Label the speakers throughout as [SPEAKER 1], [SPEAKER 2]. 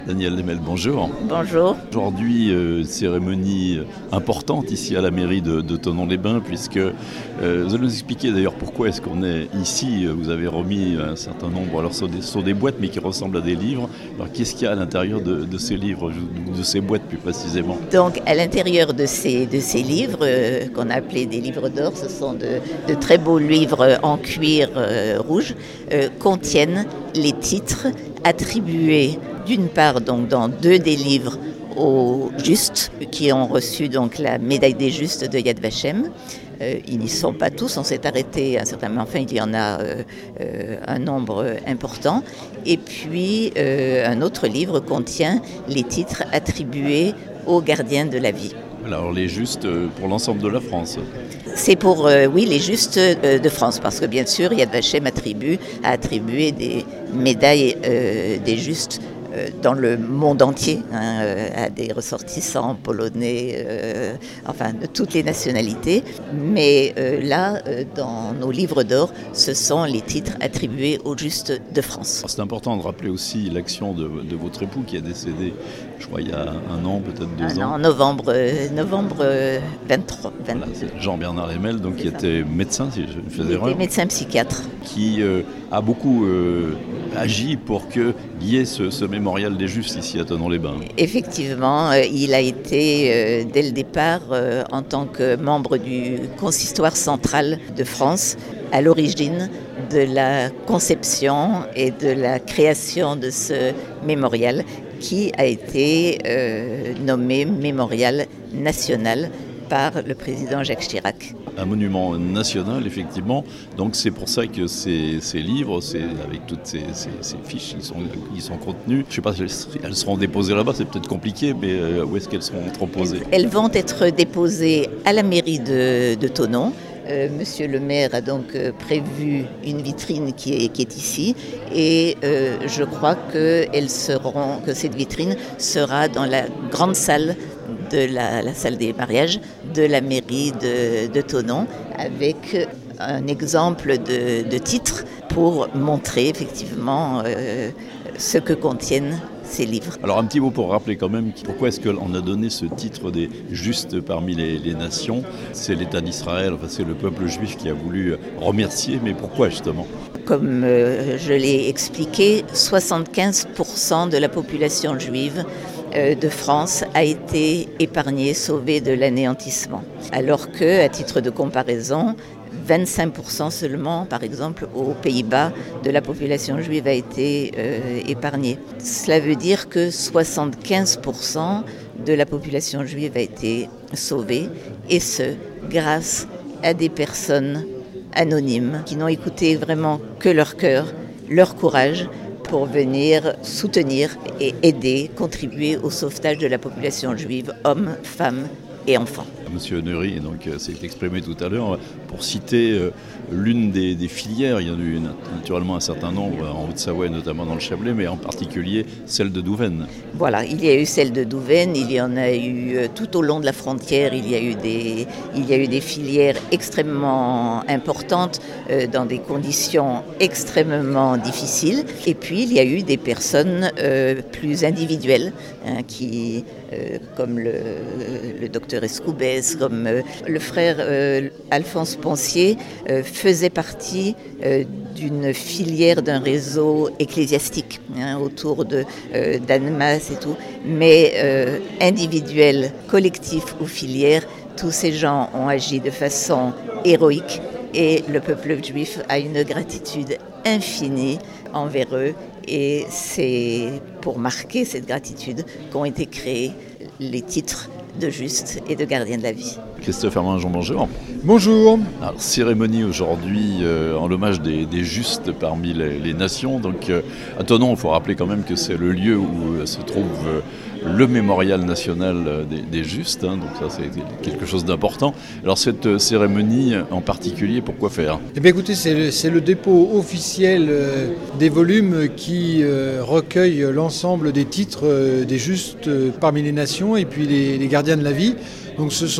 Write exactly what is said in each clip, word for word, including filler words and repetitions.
[SPEAKER 1] Daniel Lemel, bonjour.
[SPEAKER 2] Bonjour.
[SPEAKER 1] Aujourd'hui, euh, cérémonie importante ici à la mairie de, de Thonon-les-Bains, puisque euh, vous allez nous expliquer d'ailleurs pourquoi est-ce qu'on est ici. Vous avez remis un certain nombre, alors sur des, sur des boîtes, mais qui ressemblent à des livres. Alors qu'est-ce qu'il y a à l'intérieur de, de ces livres, de ces boîtes plus précisément?
[SPEAKER 2] Donc à l'intérieur de ces, de ces livres, euh, qu'on a appelés des livres d'or, ce sont de, de très beaux livres en cuir euh, rouge, euh, contiennent les titres attribués d'une part donc dans deux des livres aux Justes, qui ont reçu donc la médaille des Justes de Yad Vashem. Euh, ils n'y sont pas tous, on s'est arrêté à un certain moment, enfin il y en a euh, euh, un nombre important. Et puis euh, un autre livre contient les titres attribués aux gardiens de la vie.
[SPEAKER 1] Alors les Justes pour l'ensemble de la France.
[SPEAKER 2] C'est pour, euh, oui, les Justes euh, de France, parce que bien sûr, Yad Vashem attribue, a attribué des médailles euh, des Justes euh, dans le monde entier, hein, euh, à des ressortissants polonais, euh, enfin de toutes les nationalités. Mais euh, là, euh, dans nos livres d'or, ce sont les titres attribués aux Justes de France.
[SPEAKER 1] Alors, c'est important de rappeler aussi l'action de, de votre époux qui est décédé, je crois, il y a un an, peut-être deux
[SPEAKER 2] un
[SPEAKER 1] ans.
[SPEAKER 2] En novembre, euh, novembre euh, vingt-trois. vingt...
[SPEAKER 1] Voilà, c'est Jean-Bernard Lemel, donc, qui était médecin, si je ne fais
[SPEAKER 2] Il
[SPEAKER 1] erreur.
[SPEAKER 2] était médecin psychiatre.
[SPEAKER 1] Qui euh, a beaucoup euh, agi pour qu'il y ait ce, ce mémorial des Justes ici à Thonon-les-Bains.
[SPEAKER 2] Effectivement, euh, il a été euh, dès le départ, euh, en tant que membre du consistoire central de France, à l'origine de la conception et de la création de ce mémorial qui a été euh, nommé mémorial national par le président Jacques Chirac.
[SPEAKER 1] Un monument national, effectivement. Donc c'est pour ça que ces, ces livres, c'est, avec toutes ces, ces, ces fiches, ils sont, ils sont contenus. Je ne sais pas si elles seront déposées là-bas, c'est peut-être compliqué, mais euh, où est-ce qu'elles seront entreposées?
[SPEAKER 2] Elles vont être déposées à la mairie de, de Thonon. Euh, Monsieur le maire a donc euh, prévu une vitrine qui est, qui est ici et euh, je crois que, elles seront, que cette vitrine sera dans la grande salle de la, la salle des mariages de la mairie de, de Thonon, avec un exemple de, de titre pour montrer effectivement euh, ce que contiennent ces livres.
[SPEAKER 1] Alors un petit mot pour rappeler quand même pourquoi est-ce qu'on a donné ce titre des Justes parmi les, les nations. C'est l'État d'Israël, enfin c'est le peuple juif qui a voulu remercier, mais pourquoi justement?
[SPEAKER 2] Comme euh, je l'ai expliqué, soixante-quinze pour cent de la population juive euh, de France a été épargnée, sauvée de l'anéantissement. Alors que, à titre de comparaison, vingt-cinq pour cent seulement, par exemple, aux Pays-Bas, de la population juive a été euh, épargnée. Cela veut dire que soixante-quinze pour cent de la population juive a été sauvée, et ce, grâce à des personnes anonymes qui n'ont écouté vraiment que leur cœur, leur courage, pour venir soutenir et aider, contribuer au sauvetage de la population juive, hommes, femmes et enfants.
[SPEAKER 1] Monsieur Neury donc, s'est exprimé tout à l'heure pour citer euh, l'une des, des filières. Il y en a eu naturellement un certain nombre en Haute-Savoie, notamment dans le Chablais, mais en particulier celle de Douvaine.
[SPEAKER 2] Voilà, il y a eu celle de Douvaine, il y en a eu euh, tout au long de la frontière, il y a eu des, il y a eu des filières extrêmement importantes, euh, dans des conditions extrêmement difficiles. Et puis il y a eu des personnes euh, plus individuelles, hein, qui, euh, comme le, le docteur Escoubès, comme euh, le frère euh, Alphonse Poncier, euh, faisait partie euh, d'une filière, d'un réseau ecclésiastique, hein, autour de euh, d'Annemasse et tout, mais euh, individuel, collectif ou filière, tous ces gens ont agi de façon héroïque et le peuple juif a une gratitude infinie envers eux, et c'est pour marquer cette gratitude qu'ont été créés les titres de Justes et de Gardiens de la vie.
[SPEAKER 1] Christophe Hermann-Jean, bonjour.
[SPEAKER 3] Bonjour.
[SPEAKER 1] Alors, cérémonie aujourd'hui euh, en l'hommage des, des Justes parmi les, les nations. Donc, euh, à Thonon, il faut rappeler quand même que c'est le lieu où euh, se trouve euh, le mémorial national des, des Justes. Hein, donc ça, c'est quelque chose d'important. Alors, cette euh, cérémonie en particulier, pourquoi faire?
[SPEAKER 3] Eh bien, écoutez, c'est le, c'est le dépôt officiel euh, des volumes qui euh, recueille l'ensemble des titres euh, des Justes euh, parmi les nations et puis les, les gardiens de la vie. Donc ce sont des,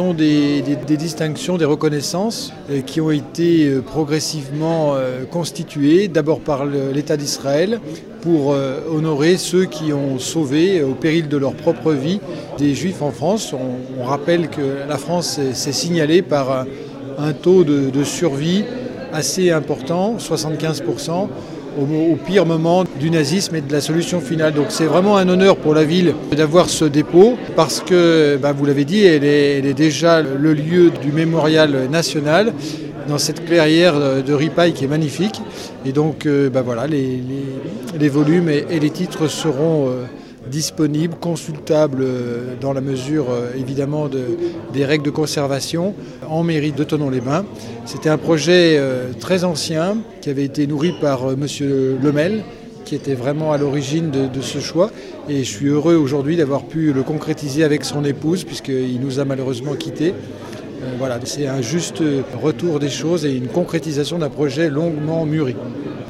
[SPEAKER 3] des, des, des distinctions, des reconnaissances euh, qui ont été euh, progressivement euh, constituées, d'abord par le, l'État d'Israël, pour euh, honorer ceux qui ont sauvé, euh, au péril de leur propre vie, des Juifs en France. On, on rappelle que la France s'est signalée par un, un taux de, de survie assez important, soixante-quinze pour cent, au, au pire moment du nazisme et de la solution finale. Donc c'est vraiment un honneur pour la ville d'avoir ce dépôt, parce que, ben, vous l'avez dit, elle est, elle est déjà le lieu du mémorial national, dans cette clairière de Ripaille qui est magnifique. Et donc ben voilà, les, les, les volumes et, et les titres seront euh, disponibles, consultables euh, dans la mesure euh, évidemment de, des règles de conservation en mairie de Thonon-les-Bains. C'était un projet euh, très ancien qui avait été nourri par euh, monsieur Lemel, qui était vraiment à l'origine de, de ce choix. Et je suis heureux aujourd'hui d'avoir pu le concrétiser avec son épouse, puisqu'il nous a malheureusement quittés. Euh, voilà, c'est un juste retour des choses et une concrétisation d'un projet longuement mûri.